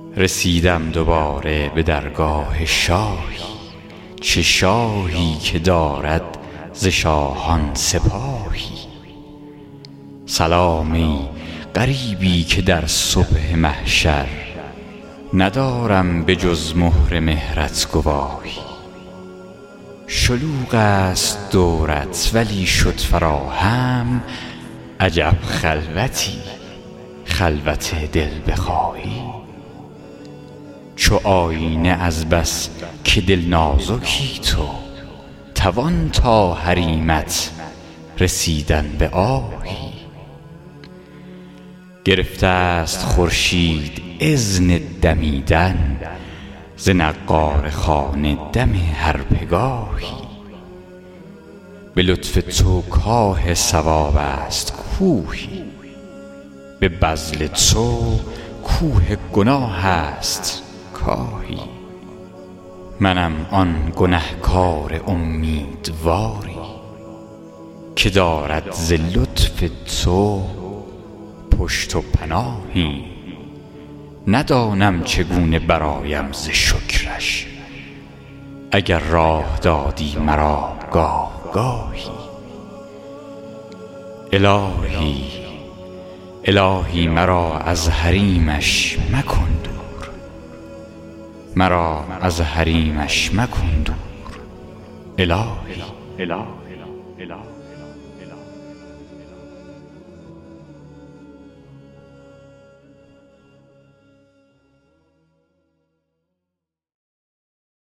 رسیدم دوباره به درگاه شاهی، چه شاهی که دارد ز شاهان سپاهی. سلام ای غریبی که در صبح محشر، ندارم به جز مهر مهرت گواهی. شلوغ است دورت ولی شد فراهم، عجب خلوتی خلوت دل بخواهی. چو آینه از بس که دل نازکی تو، توان تا حریمت رسیدن به آهی. گرفته است خورشید اذن دمیدن، ز نقار خانه دم هر پگاهی. به لطف تو کاه ثواب است کوهی، به بذل تو کوه گناه است کاهی. منم آن گنهکار امیدواری، که دارد ز لطف تو پشت و پناهی. ندانم چگونه برایم ز شکرش، اگر راه دادی مرا گاه گاهی. الهی الهی مرا از حریمش مکن دور، مرا از حریمش مکن دور. الهی